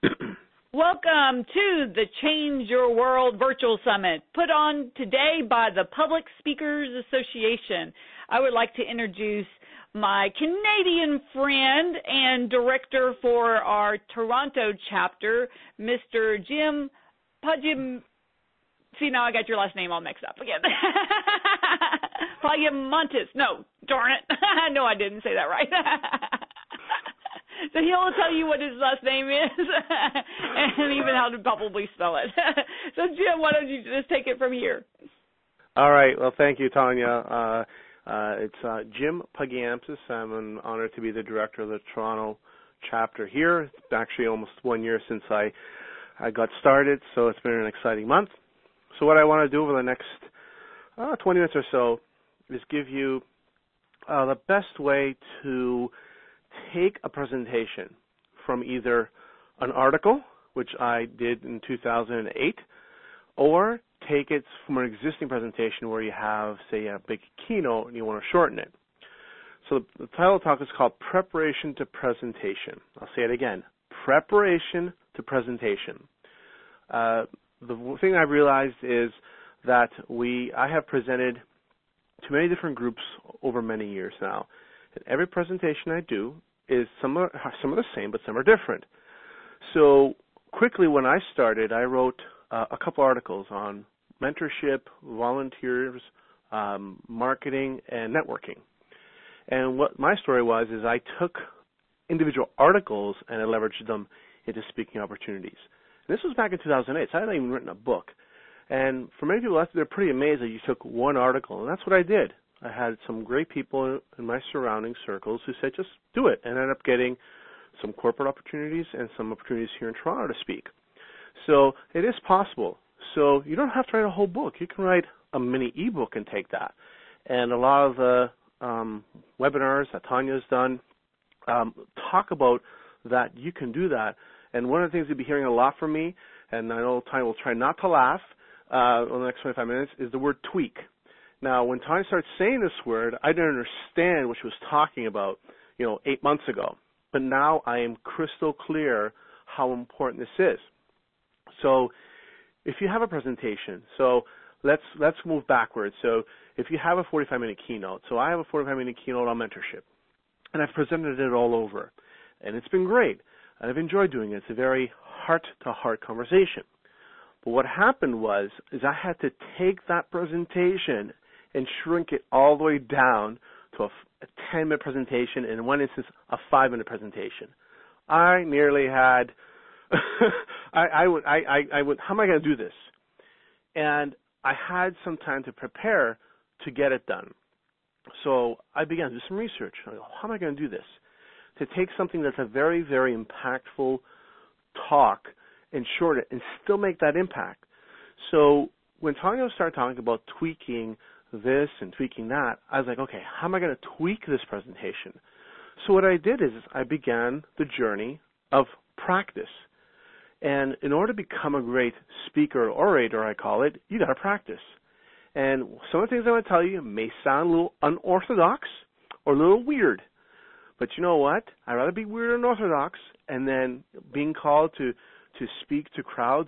Welcome to the Change Your World Virtual Summit, put on today by the Public Speakers Association. I would like to introduce my Canadian friend and director for our Toronto chapter, Mr. Jim Pudgim. See, now I got your last name all mixed up again. Pagiamontis. No, darn it. No, I didn't say that right. So he'll tell you what his last name is and even how to probably spell it. So, Jim, why don't you just take it from here? All right. Well, thank you, Tanya. It's Jim Pagiamontis. I'm honored to be the director of the Toronto chapter here. It's actually almost 1 year since I got started, so it's been an exciting month. So what I want to do over the next 20 minutes or so is give you the best way to take a presentation from either an article, which I did in 2008, or take it from an existing presentation where you have, say, a big keynote and you want to shorten it. So the title of the talk is called Preparation to Presentation. I'll say it again, Preparation to Presentation. The thing I've realized is that I have presented to many different groups over many years now. And every presentation I do is some are the same, but some are different. So quickly, when I started, I wrote a couple articles on mentorship, volunteers, marketing, and networking. And what my story was is I took individual articles and I leveraged them into speaking opportunities. And this was back in 2008, so I hadn't even written a book. And for many people, they're pretty amazed that you took one article, and that's what I did. I had some great people in my surrounding circles who said, just do it, and I ended up getting some corporate opportunities and some opportunities here in Toronto to speak. So it is possible. So you don't have to write a whole book. You can write a mini ebook and take that. And a lot of the webinars that Tanya's done talk about that you can do that. And one of the things you'll be hearing a lot from me, and I know Tanya will try not to laugh over the next 25 minutes, is the word tweak. Now, when Tanya started saying this word, I didn't understand what she was talking about, 8 months ago. But now I am crystal clear how important this is. So if you have a presentation, so let's move backwards. So if you have a 45-minute keynote, so I have a 45-minute keynote on mentorship, and I've presented it all over, and it's been great. And I've enjoyed doing it. It's a very heart-to-heart conversation. But what happened is I had to take that presentation and shrink it all the way down to a 10-minute presentation, and in one instance, a 5-minute presentation. I nearly had, I went, how am I going to do this? And I had some time to prepare to get it done. So I began to do some research. I go, how am I going to do this? To take something that's a very, very impactful talk and shorten it and still make that impact. So when Tanya started talking about tweaking this and tweaking that, I was like, okay, how am I going to tweak this presentation? So what I did is I began the journey of practice. And in order to become a great speaker or orator, I call it, you got to practice. And some of the things I'm going to tell you may sound a little unorthodox or a little weird. But you know what? I'd rather be weird and unorthodox, and then being called to speak to crowds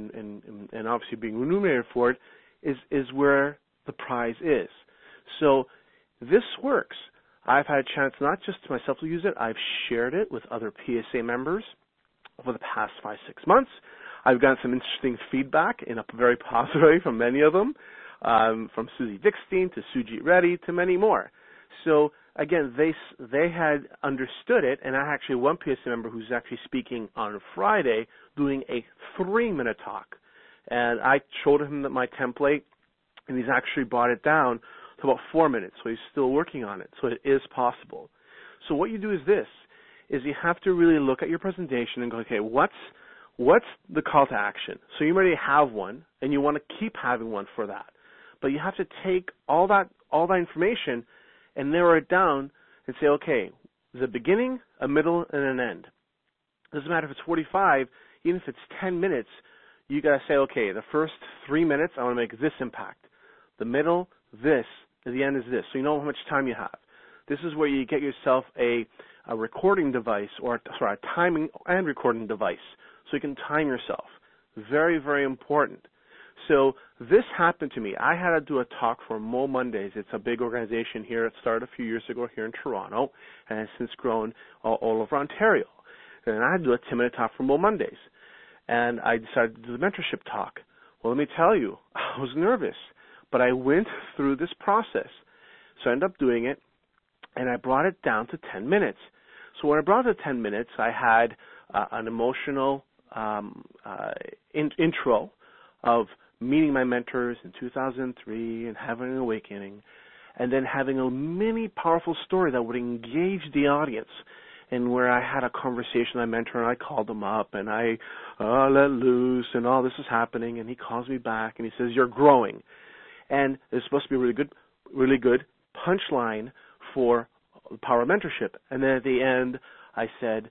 and obviously being remunerated for it is where the prize is. So this works. I've had a chance not just to myself to use it, I've shared it with other PSA members over the past 5-6 months. I've gotten some interesting feedback in a very positive way from many of them, from Susie Dickstein to Sujit Reddy to many more. So again, they had understood it, and I actually one PSA member who's actually speaking on Friday doing a 3-minute talk. And I showed him my template, and he's actually brought it down to about 4 minutes, so he's still working on it. So it is possible. So what you do is this, is you have to really look at your presentation and go, okay, what's the call to action? So you already have one, and you want to keep having one for that. But you have to take all that information and narrow it down and say, okay, there's a beginning, a middle, and an end. It doesn't matter if it's 45, even if it's 10 minutes, you got to say, okay, the first 3 minutes, I want to make this impact. The middle, this, and the end is this. So you know how much time you have. This is where you get yourself a recording device, a timing and recording device, so you can time yourself. Very, very important. So this happened to me. I had to do a talk for Mo Mondays. It's a big organization here. It started a few years ago here in Toronto and has since grown all over Ontario. And I had to do a 10-minute talk for Mo Mondays. And I decided to do the mentorship talk. Well, let me tell you, I was nervous, but I went through this process. So I ended up doing it, and I brought it down to 10 minutes. So when I brought it to 10 minutes, I had an emotional intro of meeting my mentors in 2003 and having an awakening, and then having a mini powerful story that would engage the audience, and where I had a conversation with my mentor, and I called him up, and I let loose, and all this is happening, and he calls me back, and he says, "You're growing." And it's supposed to be a really good punchline for the power of mentorship. And then at the end, I said,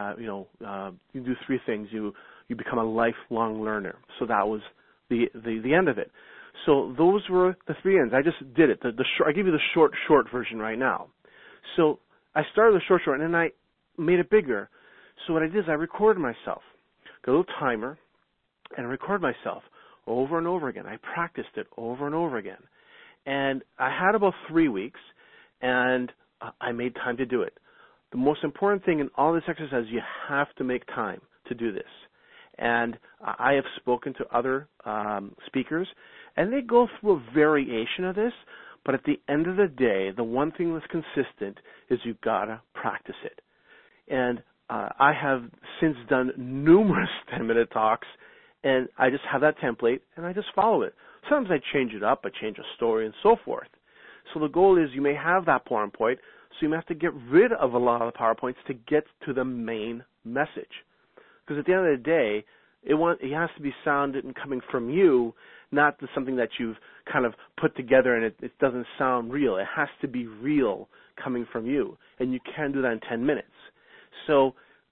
you do three things. You become a lifelong learner. So that was the end of it. So those were the three ends. I just did it. I give you the short version right now. So I started the short, and then I made it bigger. So what I did is I recorded myself, got a little timer, and I recorded myself over and over again. I practiced it over and over again. And I had about 3 weeks, and I made time to do it. The most important thing in all this exercise, you have to make time to do this. And I have spoken to other speakers, and they go through a variation of this, but at the end of the day, the one thing that's consistent is you've got to practice it. And I have since done numerous 10-minute talks, and I just have that template, and I just follow it. Sometimes I change it up, I change a story, and so forth. So the goal is you may have that PowerPoint, so you may have to get rid of a lot of the PowerPoints to get to the main message. Because at the end of the day, it has to be sound and coming from you, not something that you've kind of put together and it doesn't sound real. It has to be real coming from you, and you can do that in 10 minutes. So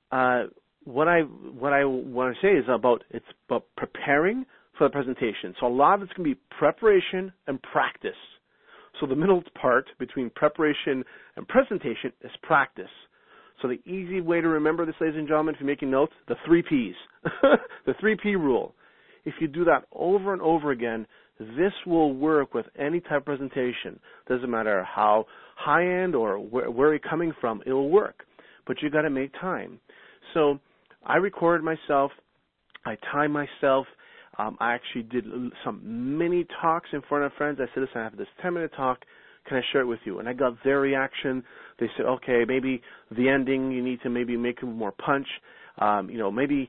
what I want to say is it's about preparing for the presentation. So a lot of it's going to be preparation and practice. So the middle part between preparation and presentation is practice. So the easy way to remember this, ladies and gentlemen, if you're making notes, the 3 Ps, the 3P rule. If you do that over and over again, this will work with any type of presentation. Doesn't matter how high-end or where you're coming from, it will work. But you got to make time. So I recorded myself. I timed myself. I actually did some mini talks in front of friends. I said, listen, I have this 10-minute talk. Can I share it with you? And I got their reaction. They said, okay, maybe the ending, you need to maybe make it more punch. Maybe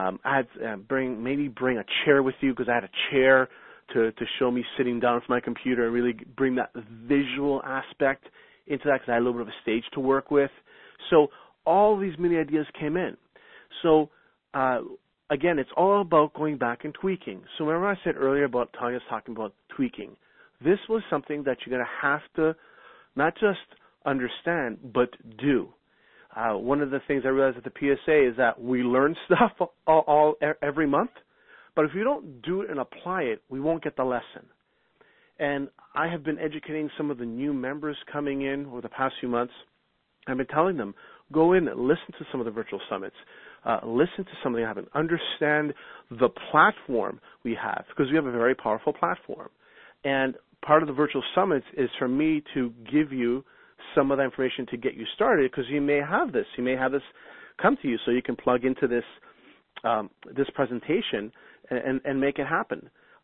bring a chair with you, because I had a chair to show me sitting down from my computer and really bring that visual aspect into that, because I had a little bit of a stage to work with. So all these mini ideas came in. So again, it's all about going back and tweaking. So remember I said earlier about Tanya's talking about tweaking. This was something that you're going to have to not just understand, but do. One of the things I realized at the PSA is that we learn stuff every month, but if you don't do it and apply it, we won't get the lesson. And I have been educating some of the new members coming in over the past few months. I've been telling them, go in and listen to some of the virtual summits. Listen to something that happen. Understand the platform we have, because we have a very powerful platform. And part of the virtual summits is for me to give you some of the information to get you started, because you may have this. You may have this come to you, so you can plug into this this presentation and make it happen.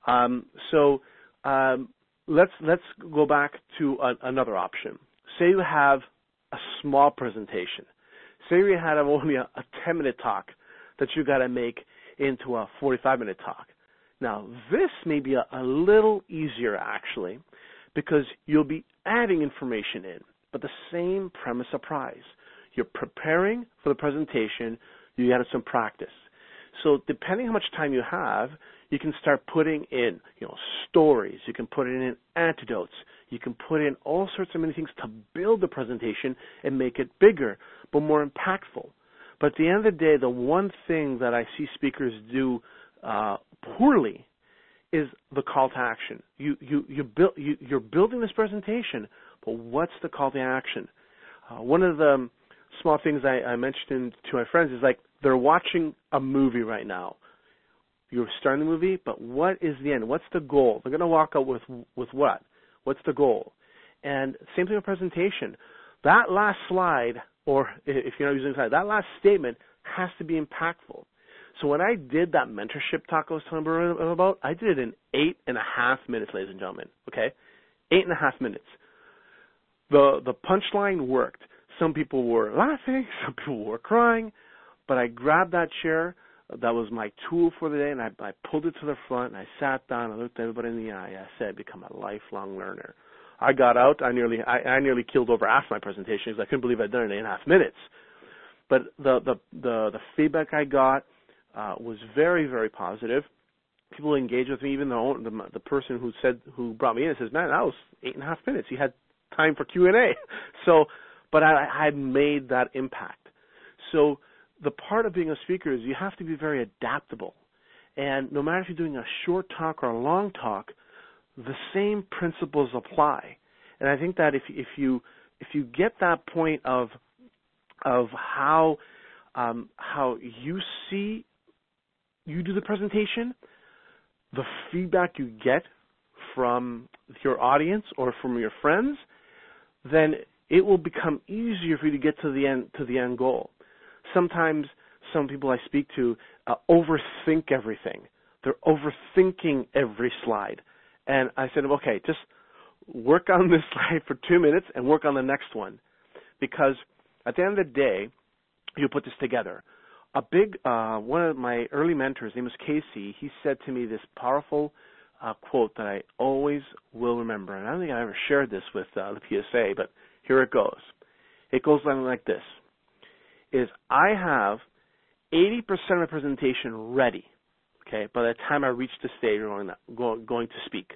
Let's go back to another option. Say you have a small presentation. Say you had only a 10-minute talk that you got to make into a 45-minute talk. Now, this may be a little easier, actually, because you'll be adding information in, but the same premise applies. You're preparing for the presentation. You added some practice. So depending how much time you have, you can start putting in, stories. You can put in anecdotes. You can put in all sorts of many things to build the presentation and make it bigger, but more impactful. But at the end of the day, the one thing that I see speakers do poorly is the call to action. You're building this presentation, but what's the call to action? One of the small things I mentioned to my friends is like they're watching a movie right now. You're starting the movie, but what is the end? What's the goal? They're going to walk out with what? What's the goal? And same thing with presentation. That last slide, or if you're not using the slide, that last statement has to be impactful. So when I did that mentorship talk I was telling you about, I did it in 8.5 minutes, ladies and gentlemen. Okay, 8.5 minutes. The punchline worked. Some people were laughing, some people were crying, but I grabbed that chair. That was my tool for the day, and I pulled it to the front, and I sat down, I looked everybody in the eye. I said, become a lifelong learner. I got out. I nearly killed over half my presentation because I couldn't believe I'd done it in 8.5 minutes. But the feedback I got was very, very positive. People engaged with me. Even the person who brought me in says, "Man, that was 8.5 minutes. You had time for Q&A." So, but I had made that impact. So the part of being a speaker is you have to be very adaptable. And no matter if you're doing a short talk or a long talk, the same principles apply. And I think that if you get that point of how you do the presentation, the feedback you get from your audience or from your friends, then it will become easier for you to get to the end goal. Sometimes some people I speak to overthink everything. They're overthinking every slide. And I said, okay, just work on this slide for 2 minutes and work on the next one. Because at the end of the day, you put this together. One of my early mentors, his name was Casey, he said to me this powerful quote that I always will remember. And I don't think I ever shared this with the PSA, but here it goes. It goes something like this. I have 80% of the presentation ready, okay, by the time I reach the stage where I'm going to speak.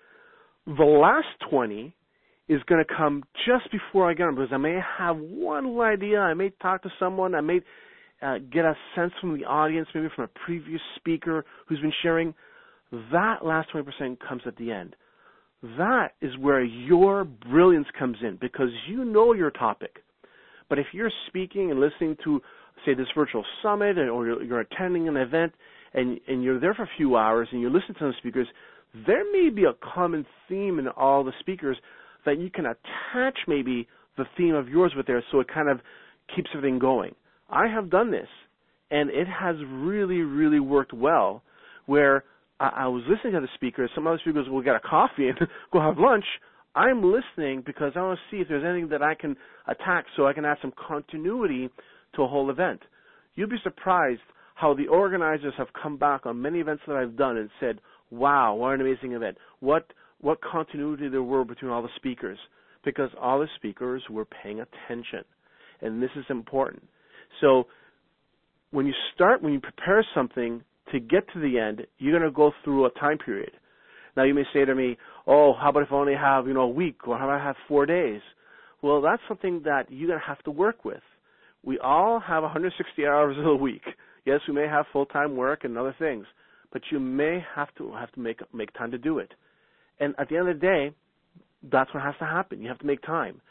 The last 20 is going to come just before I get on, because I may have one little idea, I may talk to someone, I may get a sense from the audience, maybe from a previous speaker who's been sharing. That last 20% comes at the end. That is where your brilliance comes in, because you know your topic. But if you're speaking and listening to, say, this virtual summit, or you're attending an event, and you're there for a few hours, and you listen to the speakers, there may be a common theme in all the speakers that you can attach maybe the theme of yours with there, so it kind of keeps everything going. I have done this, and it has really, really worked well, where I was listening to the speakers. Some other speakers will get a coffee and go have lunch. I'm listening because I want to see if there's anything that I can attack so I can add some continuity to a whole event. You'll be surprised how the organizers have come back on many events that I've done and said, wow, what an amazing event. What continuity there were between all the speakers, because all the speakers were paying attention. And this is important. So when you prepare something to get to the end, you're going to go through a time period. Now you may say to me, oh, how about if I only have, a week, or how about I have 4 days? Well, that's something that you're going to have to work with. We all have 160 hours a week. Yes, we may have full-time work and other things, but you may have to make time to do it. And at the end of the day, that's what has to happen. You have to make time.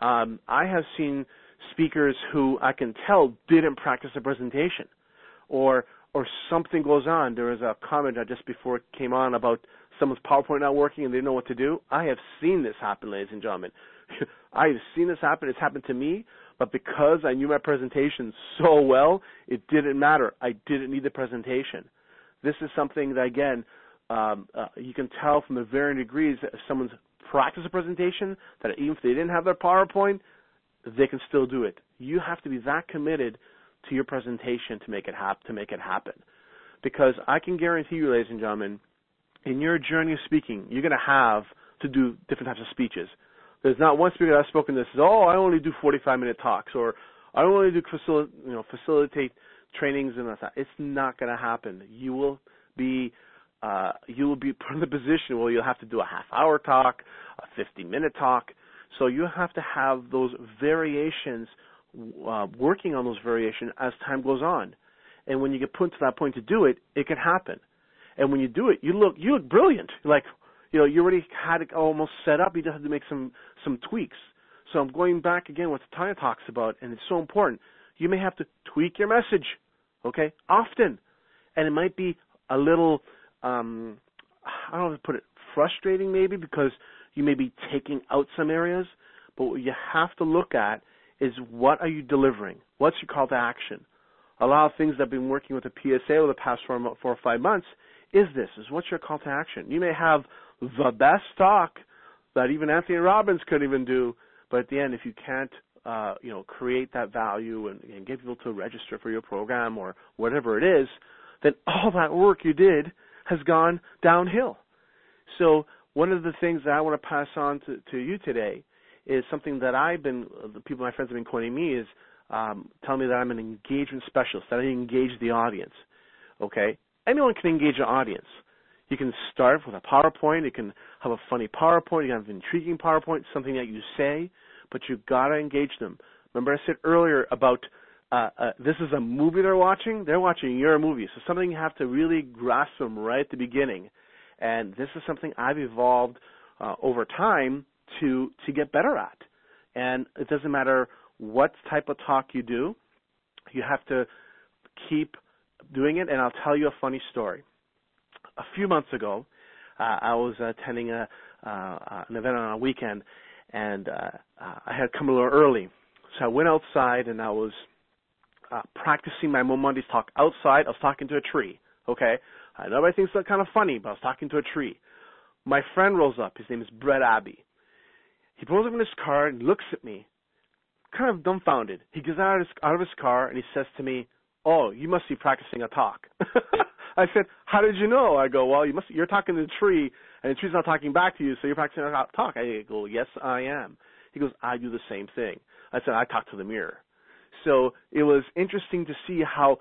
I have seen speakers who I can tell didn't practice a presentation, or something goes on. There was a comment just before it came on about someone's PowerPoint not working and they didn't know what to do. I have seen this happen, ladies and gentlemen. I have seen this happen. It's happened to me, but because I knew my presentation so well, it didn't matter. I didn't need the presentation. This is something that, again, you can tell from the varying degrees that if someone's practiced a presentation, that even if they didn't have their PowerPoint, they can still do it. You have to be that committed to your presentation to make it happen. Because I can guarantee you, ladies and gentlemen, in your journey of speaking, you're going to have to do different types of speeches. There's not one speaker that I've spoken to that says, oh, I only do 45-minute talks, or I only do facilitate trainings and that. It's not going to happen. You will be put in the position where you'll have to do a half-hour talk, a 50-minute talk. So you have to have those variations, working on those variations as time goes on. And when you get put to that point to do it, it can happen. And when you do it, you look brilliant. Like, you already had it almost set up. You just have to make some tweaks. So I'm going back again what Tanya talks about, and it's so important. You may have to tweak your message, okay, often. And it might be a little, I don't know how to put it, frustrating maybe, because you may be taking out some areas. But what you have to look at is, what are you delivering? What's your call to action? A lot of things that I've been working with the PSA over the past 4 or 5 months is what's your call to action? You may have the best talk that even Anthony Robbins couldn't even do, but at the end, if you can't, create that value and get people to register for your program or whatever it is, then all that work you did has gone downhill. So one of the things that I want to pass on to you today is something that my friends have been quoting me is, telling me that I'm an engagement specialist, that I engage the audience. Okay? Anyone can engage an audience. You can start with a PowerPoint. You can have a funny PowerPoint. You can have an intriguing PowerPoint, something that you say, but you've got to engage them. Remember I said earlier about this is a movie they're watching? They're watching your movie. So something you have to really grasp them right at the beginning. And this is something I've evolved over time to get better at. And it doesn't matter what type of talk you do, you have to keep doing it. And I'll tell you a funny story. A few months ago, I was attending an event on a weekend, and I had come a little early. So I went outside, and I was practicing my Mo Mondays talk outside. I was talking to a tree, okay? I know everybody thinks that's kind of funny, but I was talking to a tree. My friend rolls up. His name is Brett Abbey. He pulls up in his car and looks at me, kind of dumbfounded. He gets out of his car, and he says to me, "Oh, you must be practicing a talk." I said, "How did you know?" I go, "Well, you're talking to the tree, and the tree's not talking back to you, so you're practicing a talk." I go, "Yes, I am." He goes, "I do the same thing." I said, "I talk to the mirror." So it was interesting to see how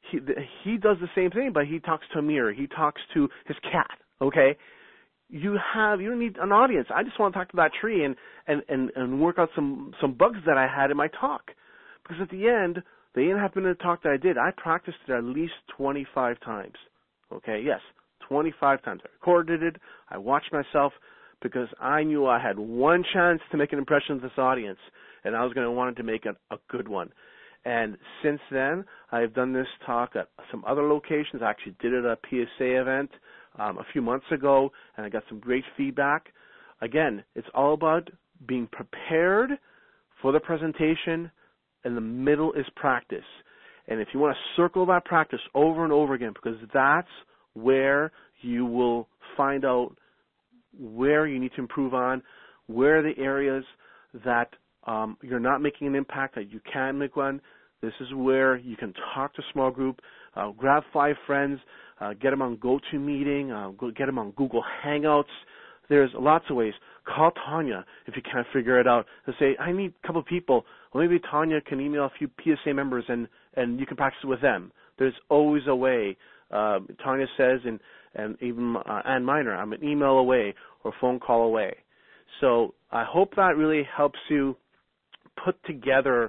he does the same thing, but he talks to a mirror. He talks to his cat, okay? You don't need an audience. I just want to talk to that tree and work out some bugs that I had in my talk. Because at the end, the 8.5-minute talk that I did, I practiced it at least 25 times. Okay, yes, 25 times. I recorded it. I watched myself because I knew I had one chance to make an impression of this audience, and I was going to want to make it a good one. And since then, I've done this talk at some other locations. I actually did it at a PSA event a few months ago, and I got some great feedback. Again, it's all about being prepared for the presentation, and the middle is practice. And if you want to circle that practice over and over again, because that's where you will find out where you need to improve on, where are the areas that you're not making an impact, that you can make one. This is where you can talk to a small group, grab 5 friends, get them on GoToMeeting, get them on Google Hangouts. There's lots of ways. Call Tanya if you can't figure it out and say, "I need a couple of people." Well, maybe Tanya can email a few PSA members and you can practice with them. There's always a way. Tanya says, and even Ann Miner, I'm an email away or a phone call away. So I hope that really helps you put together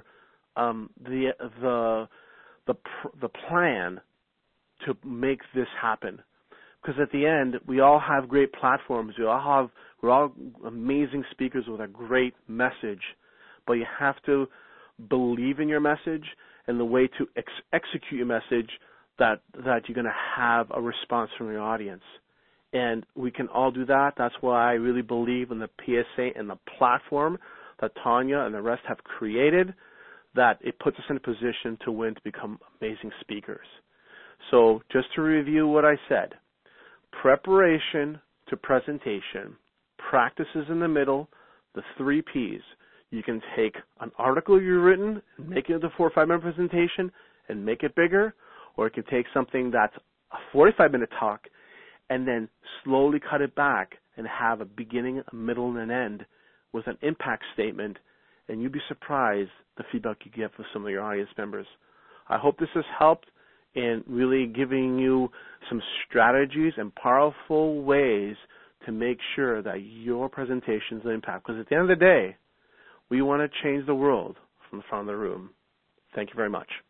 the plan to make this happen. Because at the end, we all have great platforms. We're all amazing speakers with a great message. But you have to believe in your message and the way to execute your message that you're going to have a response from your audience. And we can all do that. That's why I really believe in the PSA and the platform that Tanya and the rest have created, that it puts us in a position to win, to become amazing speakers. So just to review what I said, preparation to presentation, practices in the middle, the 3 Ps. You can take an article you've written, make it into a 4 or 5 minute presentation, and make it bigger, or it can take something that's a 45-minute talk and then slowly cut it back and have a beginning, a middle, and an end with an impact statement, and you'd be surprised the feedback you get from some of your audience members. I hope this has helped in really giving you some strategies and powerful ways to make sure that your presentations impact. Because at the end of the day, we want to change the world from the front of the room. Thank you very much.